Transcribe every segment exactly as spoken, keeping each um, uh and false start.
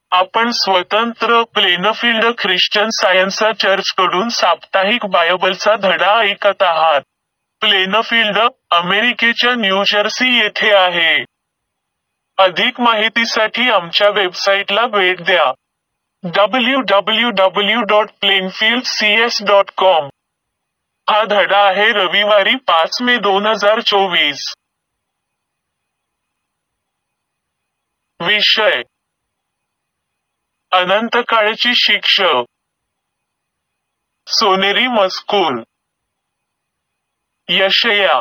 आपण स्वतंत्र Plainfield Christian science चर्चकडून साप्ताहिक बायबलचा धडा ऐकत आहात. प्लेनफील्ड, अमेरिकेच्या न्यू जर्सी येथे आहे. अधिक माहितीसाठी आमच्या वेबसाईटला भेट द्या. W W W dot Plainfield C S dot com. हा धडा आहे रविवारी पाच मे दोन हजार चोवीस. विषय: अनंतकाळची शिक्ष. सोनेरी मजकूर. यशया.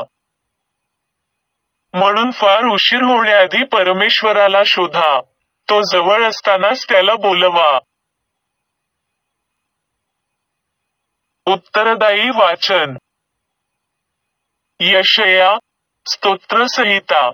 म्हणून फार उशीर होण्याआधी परमेश्वराला शोधा, तो जवळ असतानाच त्याला बोलवा. उत्तरदायी वाचन. यशया, स्तोत्रसंहिता.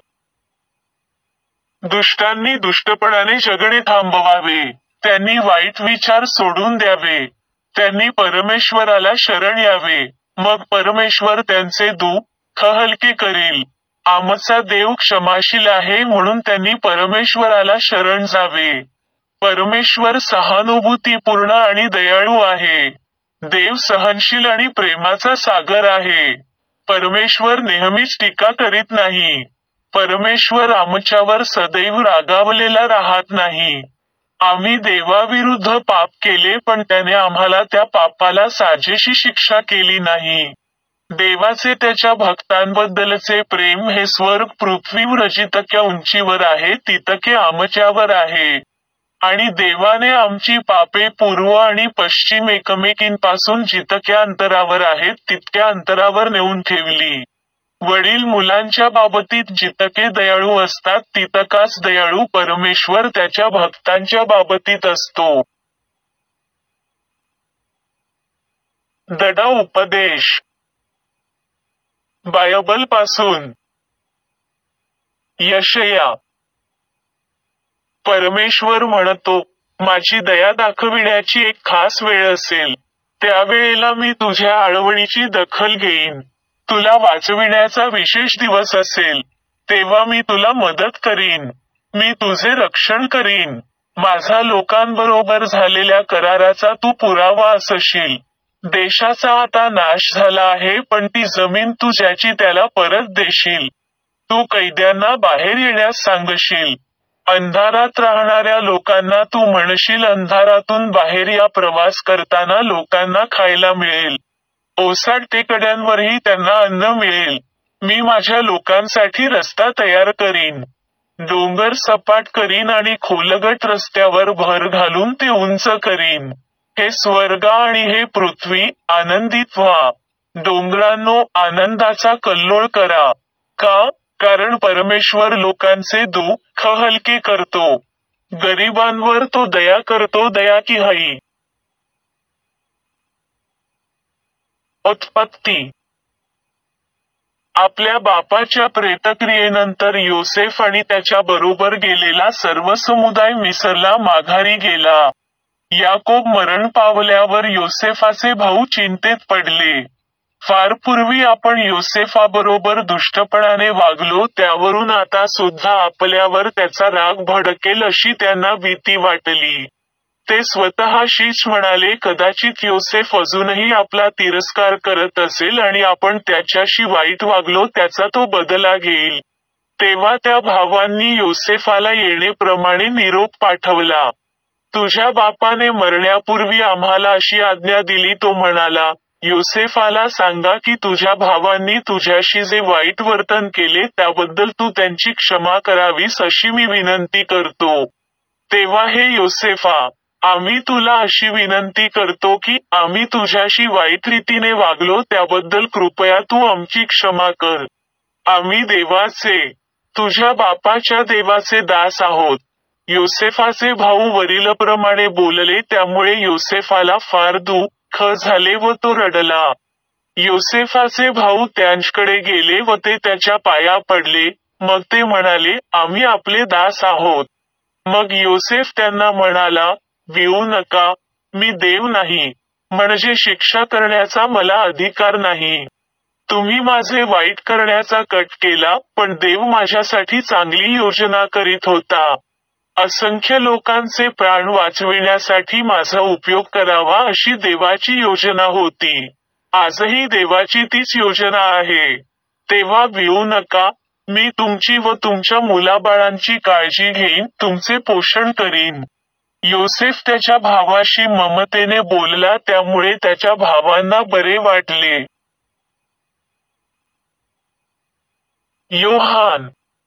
दुष्टांनी दुष्टपणाने जगणे थांबवावे, त्यांनी वाईट विचार सोडून द्यावे, त्यांनी परमेश्वराला शरण यावे, मग परमेश्वर त्यांचे दुःख हलके करील. आमचा देव क्षमाशील आहे म्हणून त्यांनी परमेश्वराला शरण जावे. परमेश्वर सहानुभूतीपूर्ण आणि दयाळू आहे. देव सहनशील आणि प्रेमाचा सागर आहे. परमेश्वर नेहमीच टीका करीत नाही. परमेश्वर आमच्यावर सदैव रागावलेला राहत नाही. आम्ही देवाविरुद्ध पाप केले पण त्याने आम्हाला त्या पापाला साजेशी शिक्षा केली नाही. देवाचे त्याच्या भक्तांबद्दलचे प्रेम हे स्वर्ग पृथ्वीवर जितक्या उंचीवर आहे तितके आमच्यावर आहे. आणि देवाने आमची पापे पूर्व आणि पश्चिम एकमेकींपासून जितक्या अंतरावर आहेत तितक्या अंतरावर नेऊन ठेवली. वडील मुलांच्या बाबतीत जितके दयाळू असतात तितकाच दयाळू परमेश्वर त्याच्या भक्तांच्या बाबतीत असतो. धडा उपदेश. बायबलपासून. यशया. परमेश्वर म्हणतो, माझी दया दाखविण्याची एक खास वेळ असेल. त्यावेळेला मी तुझ्या आळवणीची दखल घेईन. तुला वाचविण्याचा विशेष दिवस असेल. तेव्हा मी तुला मदत करीन. मी तुझे रक्षण करीन. माझा लोकांबरोबर झालेल्या कराराचा तू पुरावा असशील. देशाचा आता नाश झाला आहे पण ती जमीन तू ज्याची त्याला परत देशील. तू कैद्यांना बाहेर येण्यास सांगशील. अंधारात राहणाऱ्या लोकांना तू म्हणशील अंधारातून बाहेर या. प्रवास करताना लोकांना खायला मिळेल. ओसाड टेकड्यांवरही त्यांना अन्न मिळेल. मी माझ्या लोकांसाठी रस्ता तयार करीन. डोंगर सपाट करीन आणि खोलगट रस्त्यावर भर घालून ते उंच करीन. हे स्वर्ग आणि हे पृथ्वी, आनंदित व्हा. डोंगरांनो, आनंदाचा कल्लोळ करा. का? कारण परमेश्वर लोकांचे दुःख हलके करतो. गरिबांवर तो दया करतो. दया की हई. उत्पत्ती. आपल्या बापाच्या प्रेतक्रियेनंतर योसेफ आणि त्याच्या बरोबर गेलेला सर्व समुदाय मिसरला माघारी गेला. याकोब मरण पावल्यावर योसेफाचे भाऊ चिंतेत पडले. फार पूर्वी आपण योसेफाबरोबर दुष्टपणाने वागलो त्यावरून आता सुद्धा आपल्यावर त्याचा राग भडकेल अशी त्यांना भीती वाटली. ते स्वतःशीच म्हणाले, कदाचित योसेफ अजूनही आपला तिरस्कार करत असेल आणि आपण त्याच्याशी वाईट वागलो त्याचा तो बदला घेईल. तेव्हा त्या भावांनी योसेफाला येण्याप्रमाणे निरोप पाठवला. तुझ्या बापाने मरण्यापूर्वी आम्हाला अशी आज्ञा दिली. तो म्हणाला, योसेफाला सांगा की तुझ्या भावांनी तुझ्याशी जे वाईट वर्तन केले त्याबद्दल तू त्यांची क्षमा करावीस अशी मी विनंती करतो. तेव्हा हे योसेफा, आम्ही तुला अशी विनंती करतो की आम्ही तुझ्याशी वाईट रीतीने वागलो त्याबद्दल कृपया तू आमची क्षमा कर. आम्ही देवाचे, तुझ्या बापाच्या देवाचे दास आहोत. योसेफाचे भाऊ वरीलप्रमाणे बोलले त्यामुळे योसेफाला फार दुःख झाले व तो रडला. योसेफाचे भाऊ त्यांच्याकडे गेले व ते त्याच्या पाया पडले. मग ते म्हणाले, आम्ही आपले दास आहोत. मग योसेफ त्यांना म्हणाला, भिवू नका, मी देव नाही, म्हणजे शिक्षा करण्याचा मला अधिकार नाही. तुम्ही माझे वाईट करण्याचा कट केला, पण देव माझ्यासाठी चांगली योजना करीत होता. असंख्य लोकांचे प्राण वाचविण्यासाठी माझा उपयोग करावा अशी देवाची योजना होती. आजही देवाची तीच योजना आहे. तेव्हा भिवू नका, मी तुमची व तुमच्या मुलाबाळांची काळजी घेईन, तुमचे पोषण करीन. योसेफ त्याच्या भावाशी ममतेने बोलला, त्यामुळे त्याच्या भावांना बरे वाटले. योहान.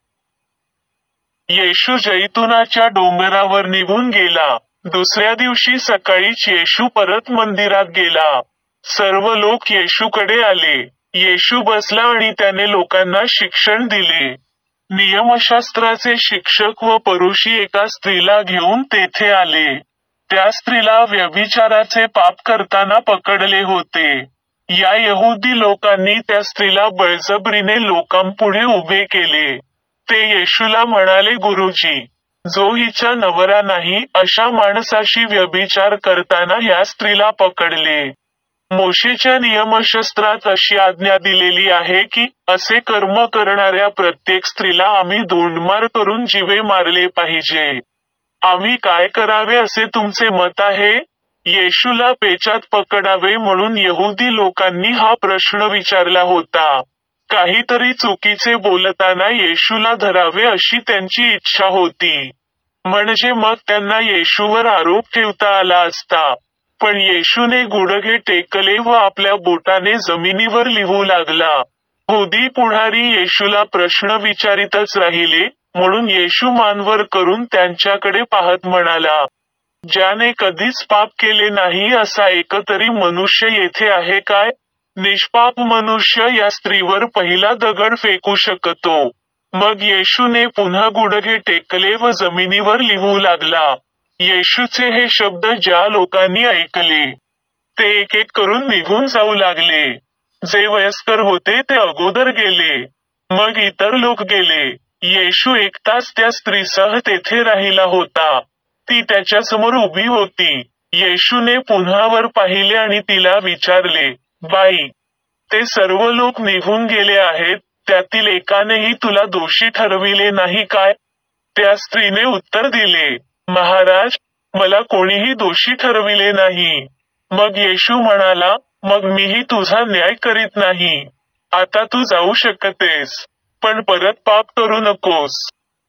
येशू जैतुनाच्या डोंगरावर निघून गेला. दुसऱ्या दिवशी सकाळीच येशू परत मंदिरात गेला. सर्व लोक येशूकडे आले. येशू बसला आणि त्याने लोकांना शिक्षण दिले. नियमशास्त्राचे शिक्षक व परुषी एका स्त्रीला घेऊन तेथे आले. त्या स्त्रीला व्यभिचाराचे पाप करताना पकडले होते. या यहुदी लोकांनी त्या स्त्रीला बळजबरीने लोकांपुढे उभे केले. ते येशूला म्हणाले, गुरुजी, जो हिचा नवरा नाही अशा माणसाशी व्यभिचार करताना या स्त्रीला पकडले. मोशेच्या नियमशास्त्रात अशी आज्ञा दिलेली आहे की असे कर्म करणाऱ्या प्रत्येक स्त्रीला आम्ही धोंडमार करून जीवे मारले पाहिजे. आम्ही काय करावे असे तुमचे मत आहे? येशूला पेचात पकडावे म्हणून यहुदी लोकांनी हा प्रश्न विचारला होता. काहीतरी चुकीचे बोलताना येशूला धरावे अशी त्यांची इच्छा होती. म्हणजे मग त्यांना येशूवर आरोप ठेवता आला असता. पण येशूने गुडघे टेकले व आपल्या बोटाने जमिनीवर लिहू लागला. यहुदी पुढारी येशूला प्रश्न विचारितच राहिले, म्हणून येशू मानवर करून त्यांच्याकडे पाहत म्हणाला, ज्याने कधीच पाप केले नाही असा एकतरी मनुष्य येथे आहे काय? निष्पाप मनुष्य या स्त्रीवर पहिला दगड फेकू शकतो. मग येशूने पुन्हा गुडघे टेकले व जमिनीवर लिहू लागला. येशूचे हे शब्द ज्या लोकांनी ऐकले ते एक एक करून निघून जाऊ लागले. जे वयस्कर होते ते अगोदर गेले, मग इतर लोक गेले. येशू एकटाच त्या स्त्रीसह तेथे राहिला होता. ती त्याच्यासमोर उभी होती. येशूने पुन्हा वर पाहिले आणि तिला विचारले, बाई, ते सर्व लोक निघून गेले आहेत, त्यातील एकानेही तुला दोषी ठरविले नाही काय? त्या स्त्रीने उत्तर दिले, महाराज, मला कोणीही दोषी ठरविले नाही. मग येशू म्हणाला, मग मीही तुझा न्याय करीत नाही. आता तू जाऊ शकतेस, पण परत पाप करू नकोस.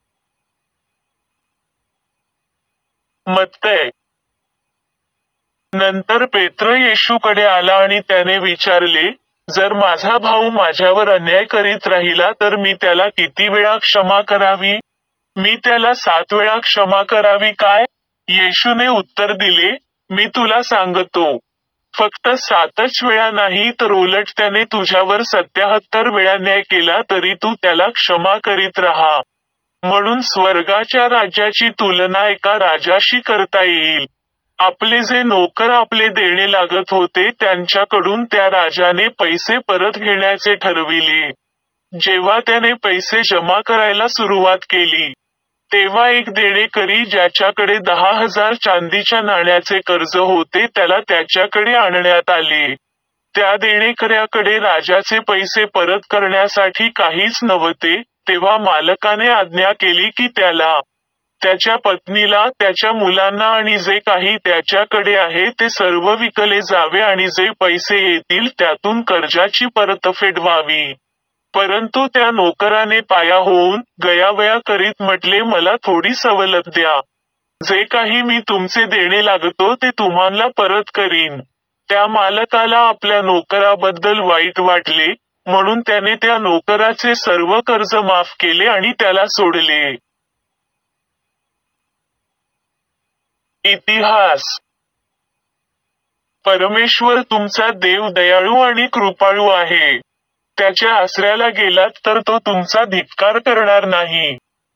मत्तय. नंतर पेत्र येशूकडे आला आणि त्याने विचारले, जर माझा भाऊ माझ्यावर अन्याय करीत राहिला तर मी त्याला किती वेळा क्षमा करावी? मी त्याला सात वेळा क्षमा करावी काय? येशूने उत्तर दिले, मी तुला सांगतो, फक्त सातच वेळा नाही तर उलट त्याने तुझ्यावर सत्याहत्तर वेळा न्याय केला तरी तू त्याला क्षमा करीत राहा. म्हणून स्वर्गाच्या राज्याची तुलना एका राजाशी करता येईल. आपले जे नोकर आपले देणे लागत होते त्यांच्याकडून त्या राजाने पैसे परत घेण्याचे ठरविले. जेव्हा त्याने पैसे जमा करायला सुरुवात केली तेव्हा एक देणेकरी ज्याच्याकडे दहा हजार चांदीच्या नाण्याचे कर्ज होते त्याला त्याच्याकडे आणण्यात आले. त्या देणेकऱ्याकडे राजाचे पैसे परत करण्यासाठी काहीच नव्हते. तेव्हा मालकाने आज्ञा केली की त्याला, त्याच्या पत्नीला, त्याच्या मुलांना आणि जे काही त्याच्याकडे आहे ते सर्व विकले जावे आणि जे पैसे येतील त्यातून कर्जाची परतफेड व्हावी. परंतु त्या नोकराने पाया होऊन गयावया करीत म्हटले, मला थोडी सवलत द्या. जे काही मी तुमचे देणे लागतो ते तुम्हाला परत करीन. त्या मालकाला आपल्या नोकराबद्दल वाईट वाटले, म्हणून त्याने त्या नोकराचे सर्व कर्ज माफ केले आणि त्याला सोडले. इतिहास. परमेश्वर तुमचा देव दयाळू आणि कृपाळू आहे. त्याच्या आसऱ्याला गेलात तर तो तुमचा धिक्कार करणार नाही.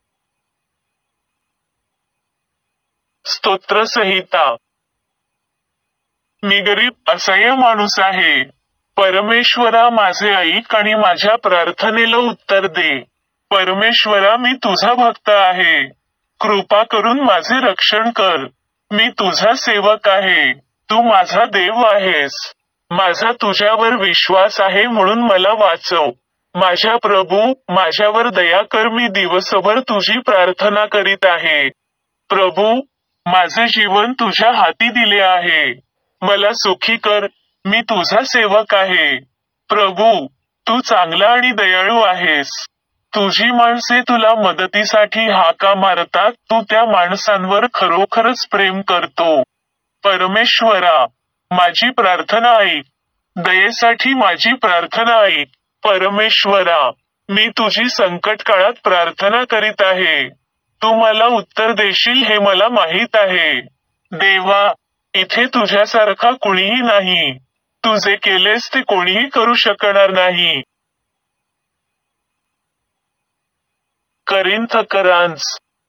स्तोत्रसंहिता. मी गरीब असह्य माणूस आहे. परमेश्वरा, माझे ऐक आणि माझ्या प्रार्थनेला उत्तर दे. परमेश्वरा, मी तुझा भक्त आहे. कृपा करून माझे रक्षण कर. मी तुझा सेवक आहे. तू माझा देव आहेस. माझा तुझ्यावर विश्वास आहे म्हणून मला वाचव. माझ्या प्रभू, माझ्यावर दया कर. मी दिवसभर तुझी प्रार्थना करीत आहे. प्रभू, माझे जीवन तुझ्या हाती दिले आहे. मला सुखी कर, मी तुझा सेवक आहे. प्रभू, तू चांगला आणि दयाळू आहेस. तुझी माणसे तुला मदतीसाठी हाका मारतात, तू त्या माणसांवर खरोखरच प्रेम करतो. परमेश्वरा, माझी प्रार्थना ऐक. दयेसाठी माझी प्रार्थना ऐक. परमेश्वरा, मी तुझी संकट काळात प्रार्थना करीत आहे. तू मला उत्तर देशील हे मला माहीत आहे. देवा, इथे तुझ्यासारखा कुणीही नाही. तू जे केलेस ते कोणीही करू शकणार नाही. करिंथकरांस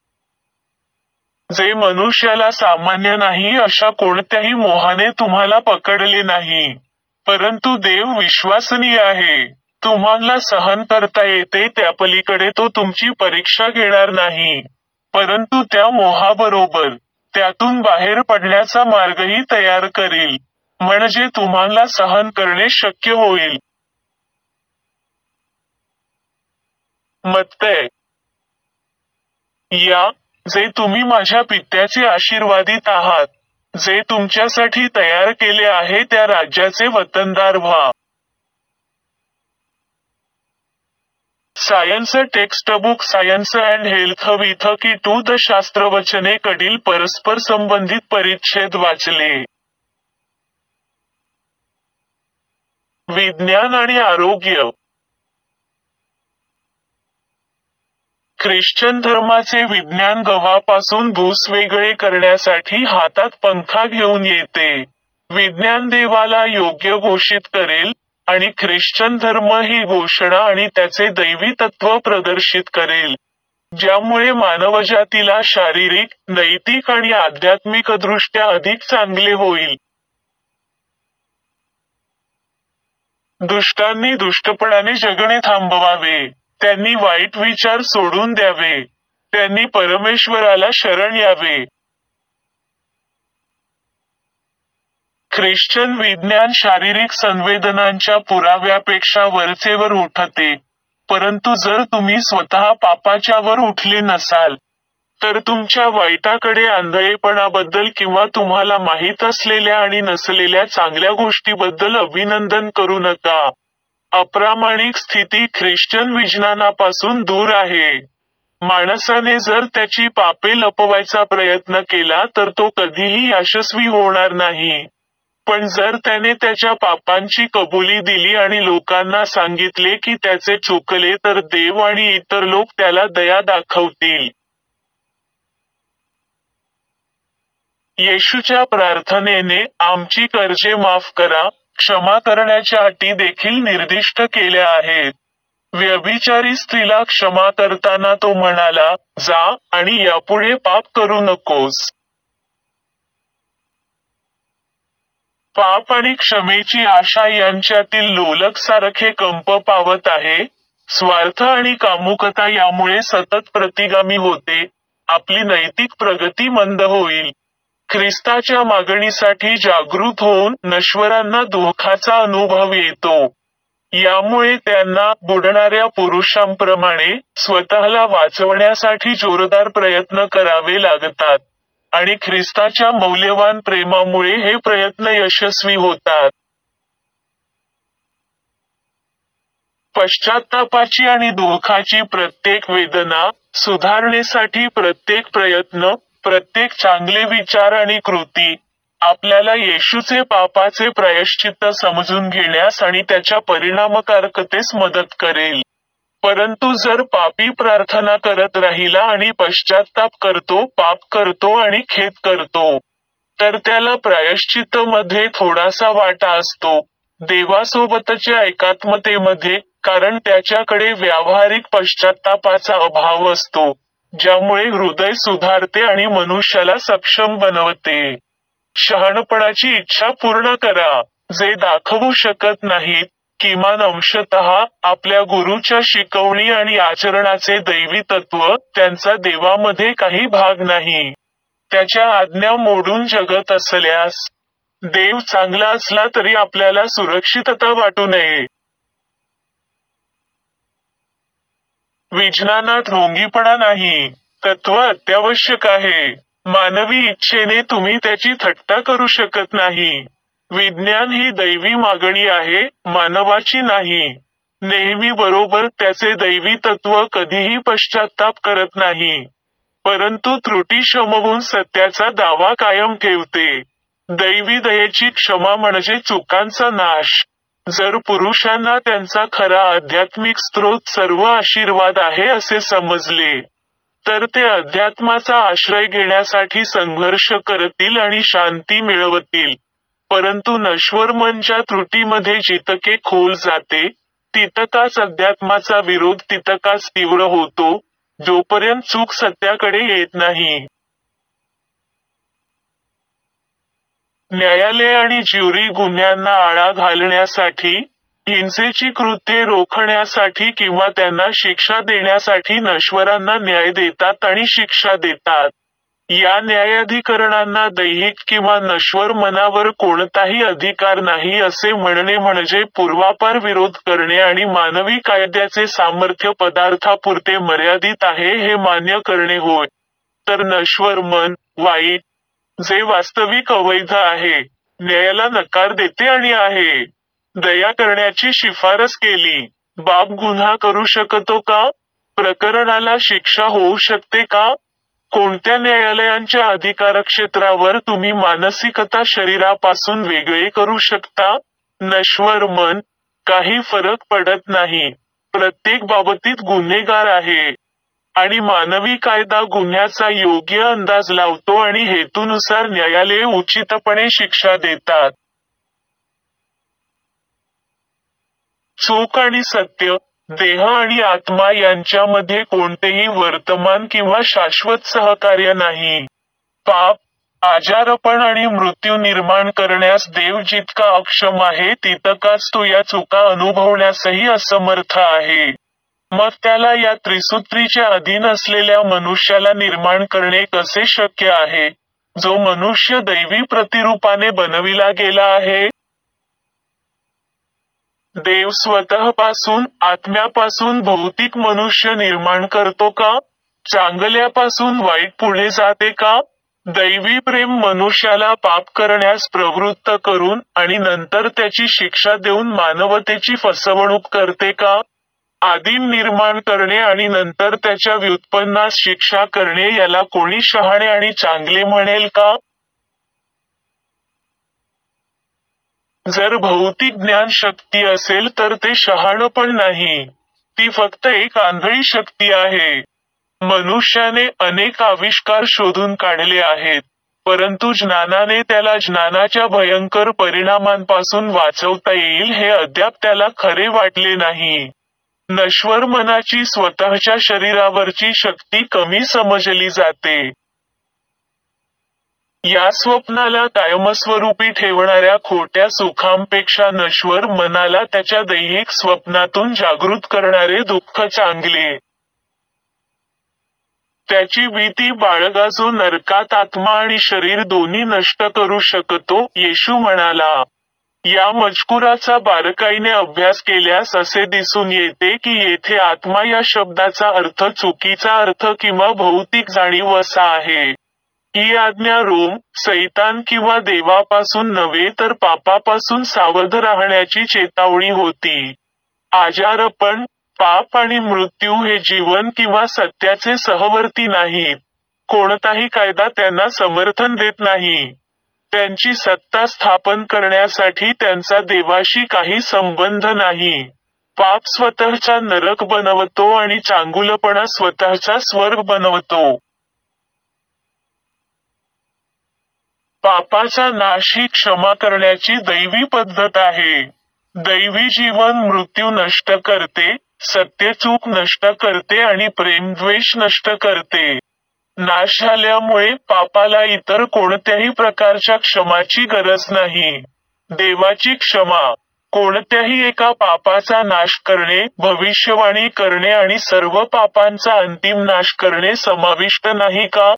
जे मनुष्याला सामान्य नाही अशा कोणत्याही मोहाने तुम्हाला पकडले नाही. परंतु देव विश्वसनीय आहे. तुम्हाला सहन करता येते त्यापलीकडे तो तुमची परीक्षा घेणार नाही. परंतु त्या मोहाबरोबर त्यातून बाहेर पडण्याचा मार्गही तयार करील, म्हणजे तुम्हाला सहन करणे शक्य होईल. मत्तय या, जे तुम्ही माझ्या पित्याचे आशीर्वादित आहात, जे तुमच्यासाठी तयार केले आहे त्या राज्याचे वतनदार व्हा. Science textbook science and health with key to the शास्त्रवचने कडील परस्पर संबंधित परिच्छेद वाचले. विज्ञान आणि आरोग्य. ख्रिश्चन धर्माचे विज्ञान गव्हापासून भूस वेगळे करण्यासाठी हातात पंखा घेऊन येते. विज्ञान देवाला योग्य घोषित करेल, आणि ख्रिश्चन धर्म ही घोषणा आणि त्याचे दैवी तत्व प्रदर्शित करेल, ज्यामुळे मानवजातीला शारीरिक, नैतिक आणि आध्यात्मिकदृष्ट्या अधिक चांगले होईल. दुष्टांनी दुष्टपणाने जगणे थांबवावे. त्यांनी वाईट विचार सोडून द्यावे. त्यांनी परमेश्वराला शरण यावे. ख्रिश्चन विज्ञान शारीरिक संवेदनांच्या पुराव्यापेक्षा वरचेवर उठते. परंतु जर तुम्ही स्वतः पापाच्यावर उठले नसाल, तर तुमच्या वाईटाकडे आंधळेपणाबद्दल किंवा तुम्हाला माहीत असलेल्या आणि नसलेल्या चांगल्या गोष्टीबद्दल अभिनंदन करू नका. अप्रामाणिक स्थिती ख्रिश्चन विज्ञानापासून दूर आहे. माणसाने जर त्याची पापे लपवायचा प्रयत्न केला तर तो कधीही यशस्वी होणार नाही. पण जर त्याने त्याच्या पापांची कबुली दिली आणि लोकांना सांगितले की त्याचे चुकले तर देव आणि इतर लोक त्याला दया दाखवतील. येशूच्या प्रार्थनेने आमची कर्जे माफ करा, क्षमा करण्याच्या अटी देखील निर्दिष्ट केल्या आहेत. व्यभिचारी स्त्रीला क्षमा करताना तो म्हणाला, जा आणि यापुढे पाप करू नकोस. पाप आणि क्षमेची आशा यांच्यातील लोलक सारखे कंप पावत आहे. स्वार्थ आणि कामुकता यामुळे सतत प्रतिगामी होते. आपली नैतिक प्रगती मंद होईल. ख्रिस्ताच्या मागणीसाठी जागृत होऊन नश्वरांना दुःखाचा अनुभव येतो. यामुळे त्यांना बुडणाऱ्या पुरुषांप्रमाणे स्वतःला वाचवण्यासाठी जोरदार प्रयत्न करावे लागतात. आणि ख्रिस्ताच्या मौल्यवान प्रेमामुळे हे प्रयत्न यशस्वी होतात. पश्चात्तापाची आणि दुःखाची प्रत्येक वेदना, सुधारणेसाठी प्रत्येक प्रयत्न, प्रत्येक चांगले विचार आणि कृती, आपल्याला येशूचे पापाचे प्रायश्चित्त समजून घेण्यास आणि त्याच्या परिणामकारकतेस मदत करेल. परंतु जर पापी प्रार्थना करत राहिला आणि पश्चात्ताप करतो, पाप करतो आणि खेद करतो, तर त्याला प्रायश्चित्त मध्ये थोडासा वाटा असतो, देवासोबतच्या एकात्मतेमध्ये, कारण त्याच्याकडे व्यावहारिक पश्चात्तापाचा अभाव असतो, ज्यामुळे हृदय सुधारते आणि मनुष्याला सक्षम बनवते. शहाणपणाची इच्छा पूर्ण करा, जे दाखवू शकत नाहीत, किमान अंशतः आपल्या गुरुच्या शिकवणी आणि आचरणाचे दैवी तत्व, त्यांचा देवामध्ये काही भाग नाही. त्याच्या आज्ञा मोडून जगत असल्यास, देव चांगला असला तरी आपल्याला सुरक्षितता वाटू नये. विज्ञानात ढोंगीपणा नाही. तत्व अत्यावश्यक आहे. मानवी इच्छेने तुम्ही त्याची थट्टा करू शकत नाही. विज्ञान ही दैवी मागणी आहे, मानवाची नाही. नेहमी बरोबर त्याचे दैवी तत्व कधीही पश्चात्ताप करत नाही. परंतु त्रुटी शमवून सत्याचा दावा कायम ठेवते. दैवी दयेची क्षमा म्हणजे चुकांचा नाश. जर पुरुषांना त्यांचा खरा आध्यात्मिक स्रोत सर्व आशीर्वाद आहे असे समजले, तर ते अध्यात्माचा आश्रय घेण्यासाठी संघर्ष करतील आणि शांती मिळवतील. परंतु नश्वर मन ज्या त्रुटीमध्ये जितके खोल जाते, तितकाच अध्यात्माचा विरोध तितकाच तीव्र होतो, जोपर्यंत चूक सत्याकडे येत नाही. न्यायालय आणि ज्युरी गुन्ह्यांना आळा घालण्यासाठी, हिंसेची कृत्ये रोखण्यासाठी किंवा त्यांना शिक्षा देण्यासाठी नश्वरांना न्याय देतात आणि शिक्षा देतात. या न्यायाधिकरणांना दैहिक किंवा नश्वर मनावर कोणताही अधिकार नाही असे म्हणणे म्हणजे पूर्वापार विरोध करणे आणि मानवी कायद्याचे सामर्थ्य पदार्थापुरते मर्यादित आहे हे मान्य करणे होय. तर नश्वर मन, वाईट, जे वास्तविक अवैध आहे, न्यायाला नकार देते आणि आहे. दया करण्याची शिफारस केली. बाप गुन्हा करू शकतो का? प्रकरणाला शिक्षा होऊ शकते का? कोणत्या न्यायालयांच्या अधिकारक्षेत्रावर तुम्ही मानसिकता शरीरापासून वेगळे करू शकता? नश्वर मन, काही फरक पडत नाही. प्रत्येक बाबतीत गुन्हेगार आहे. आणि मानवी कायदा गुन्ह्याचा योग्य अंदाज लावतो आणि हेतूनुसार न्यायालये उचितपणे शिक्षा देतात. चूक आणि सत्य, देह आणि आत्मा यांच्यामध्ये कोणतेही वर्तमान किंवा शाश्वत सहकार्य नाही. पाप, आजारपण आणि मृत्यू निर्माण करण्यास देव जितका अक्षम आहे तितकाच तो या चुका अनुभवण्यासही असमर्थ आहे. मग त्याला या त्रिसूत्रीच्या अधीन असलेल्या मनुष्याला निर्माण करणे कसे शक्य आहे, जो मनुष्य दैवी प्रतिरूपाने बनविला गेला आहे? देव स्वतःपासून, आत्म्यापासून भौतिक मनुष्य निर्माण करतो का? चांगल्यापासून वाईट पुढे जाते का? दैवी प्रेम मनुष्याला पाप करण्यास प्रवृत्त करून आणि नंतर त्याची शिक्षा देऊन मानवतेची फसवणूक करते का? आदिम निर्माण करणे आणि नंतर त्याच्या व्युत्पन्नास शिक्षा करणे याला कोणी शहाणे आणि चांगले म्हणेल का? जर भौतिक ज्ञान शक्ती असेल तर ते शहाणपण नाही. ती फक्त एक आंधळी शक्ती आहे. मनुष्याने अनेक आविष्कार शोधून काढले आहेत, परंतु ज्ञानाने त्याला ज्ञानाच्या भयंकर परिणामांपासून वाचवता येईल हे अद्याप त्याला खरे वाटले नाही. नश्वर मनाची स्वतःच्या शरीरावरची शक्ती कमी समजली जाते. या स्वप्नाला कायमस्वरूपी ठेवणाऱ्या खोट्या सुखांपेक्षा नश्वर मनाला त्याच्या दैहिक स्वप्नातून जागृत करणारे दुःख चांगले. त्याची भीती बाळगा जो नरकात आत्मा आणि शरीर दोन्ही नष्ट करू शकतो, येशू म्हणाला. या मजकुराचा बारकाईने अभ्यास केल्यास असे दिसून येते की येथे आत्मा या शब्दाचा अर्थ चुकीचा अर्थ किंवा भौतिक जाणीव असा आहे. ही आज्ञा रोम, सैतान किंवा देवापासून नव्हे तर पापापासून सावध राहण्याची चेतावणी होती. आजारपण, पाप आणि मृत्यू हे जीवन किंवा सत्याचे सहवर्ती नाहीत. कोणताही कायदा त्यांना समर्थन देत नाही. त्यांची सत्ता स्थापन करण्यासाठी त्यांचा देवाशी काही संबंध नाही. पाप स्वतःचा नरक बनवतो आणि चांगुलपणा स्वतःचा स्वर्ग बनवतो. पापाचा नाश ही क्षमा करण्याची दैवी पद्धत आहे. दैवी जीवन मृत्यू नष्ट करते, सत्यचूक नष्ट करते आणि प्रेमद्वेष नष्ट करते. नाश झाल्यामुळे पापाला इतर कोणत्याही प्रकारच्या क्षमाची गरज नाही. देवाची क्षमा, कोणत्याही एका पापाचा नाश करणे, भविष्यवाणी करणे आणि सर्व पापांचा अंतिम नाश करणे समाविष्ट नाही का?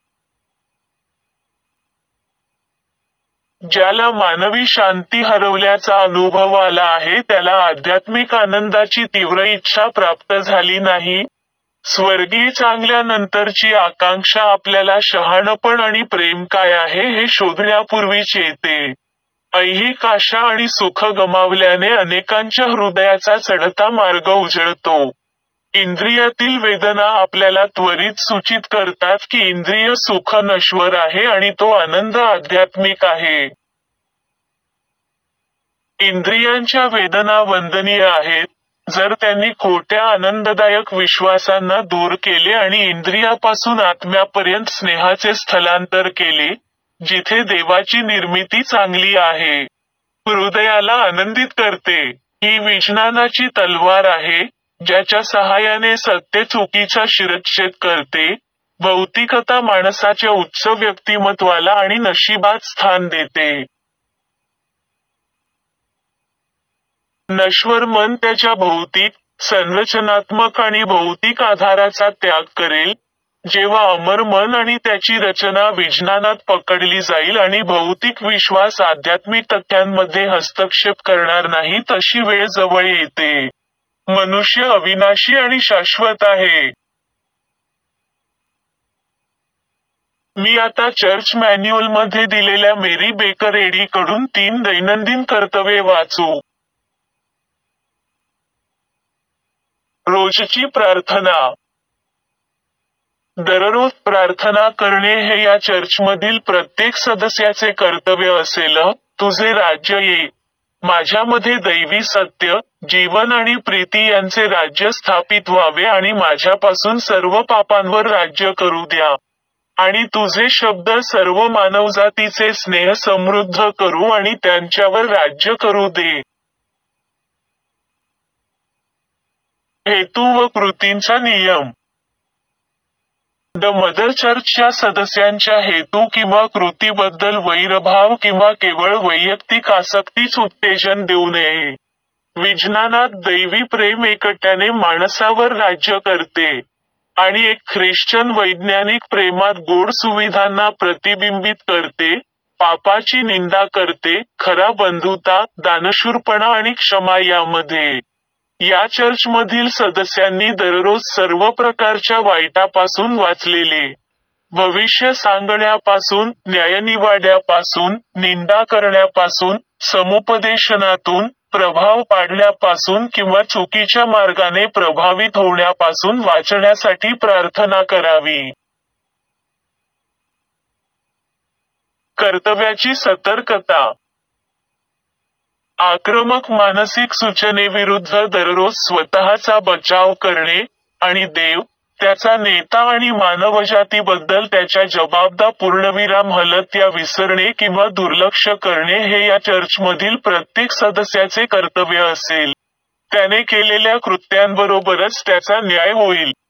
ज्याला मानवी शांती हरवल्याचा अनुभव आला आहे त्याला आध्यात्मिक आनंदाची तीव्र इच्छा प्राप्त झाली नाही. स्वर्गीय चांगल्यानंतरची आकांक्षा आपल्याला शहाणपण आणि प्रेम काय आहे हे शोधण्यापूर्वीच येते. ऐहिक आशा आणि सुख गमावल्याने अनेकांच्या हृदयाचा चढता मार्ग उजळतो. इंद्रियातील वेदना आपल्याला त्वरित सूचित करतात की इंद्रिय सुख नश्वर आहे आणि तो आनंद आध्यात्मिक आहे. इंद्रियांच्या वेदना वंदनीय आहेत, जर त्यांनी खोट्या आनंददायक विश्वासांना दूर केले आणि इंद्रियापासून आत्म्यापर्यंत स्नेहाचे स्थलांतर केले, जिथे देवाची निर्मिती चांगली आहे. हृदयाला आनंदित करते. ही विज्ञानाची तलवार आहे, ज्याच्या सहाय्याने सत्य चुकीचा शिरच्छेद करते. भौतिकता माणसाच्या उच्च व्यक्तिमत्वाला आणि नशिबात स्थान देते. नश्वर मन त्याच्या भौतिक, संरचनात्मक आणि भौतिक आधाराचा त्याग करेल, जेव्हा अमर मन आणि त्याची रचना विज्ञानात पकडली जाईल आणि भौतिक विश्वास आध्यात्मिक तथ्यांमध्ये हस्तक्षेप करणार नाही तशी वेळ जवळ येते. मनुष्य अविनाशी आणि शाश्वत आहे. मी आता चर्च मॅन्युअलमध्ये दिलेल्या मेरी बेकर एडी कडून तीन दैनंदिन कर्तव्ये वाचू. रोजची प्रार्थना. दररोज प्रार्थना करणे हे या चर्चमधील प्रत्येक सदस्याचे कर्तव्य असेल. तुझे राज्य ये. माझ्यामध्ये दैवी सत्य, जीवन आणि प्रीती यांचे राज्य स्थापित व्हावे आणि माझ्यापासून सर्व पापांवर राज्य करू द्या. आणि तुझे शब्द सर्व मानवजातीचे स्नेह समृद्ध करू आणि त्यांच्यावर राज्य करू दे. हेतू व कृतींचा नियम. द मदर चर्चच्या सदस्यांच्या हेतू किंवा कृतीबद्दल वैरभाव किंवा केवळ वैयक्तिक आसक्तीच उत्तेजन देऊ नये. विज्ञानात दैवी प्रेम एकट्याने माणसावर राज्य करते. आणि एक ख्रिश्चन वैज्ञानिक प्रेमात गोड सुविधांना प्रतिबिंबित करते, पापाची निंदा करते, खरा बंधुता, दानशूरपणा आणि क्षमा यामध्ये. या चर्चमधील सदस्यांनी दररोज सर्व प्रकारच्या वाईटापासून वाचलेले. भविष्य सांगण्यापासून, न्यायनिवाड्यापासून, निंदा करण्यापासून, समुपदेशनातून, प्रभाव पाडण्यापासून किंवा चुकीच्या मार्गाने प्रभावित होण्यापासून वाचण्यासाठी प्रार्थना करावी. कर्तव्याची सतर्कता. आक्रमक मानसिक सूचनेविरुद्ध दररोज स्वतःचा बचाव करणे, आणि देव, त्याचा नेता आणि मानवजातीबद्दल त्याच्या जबाबदा पूर्णविराम हलत या विसरणे किंवा दुर्लक्ष करणे हे या चर्चमधील प्रत्येक सदस्याचे कर्तव्य असेल. त्याने केलेल्या कृत्यांबरोबरच त्याचा न्याय होईल.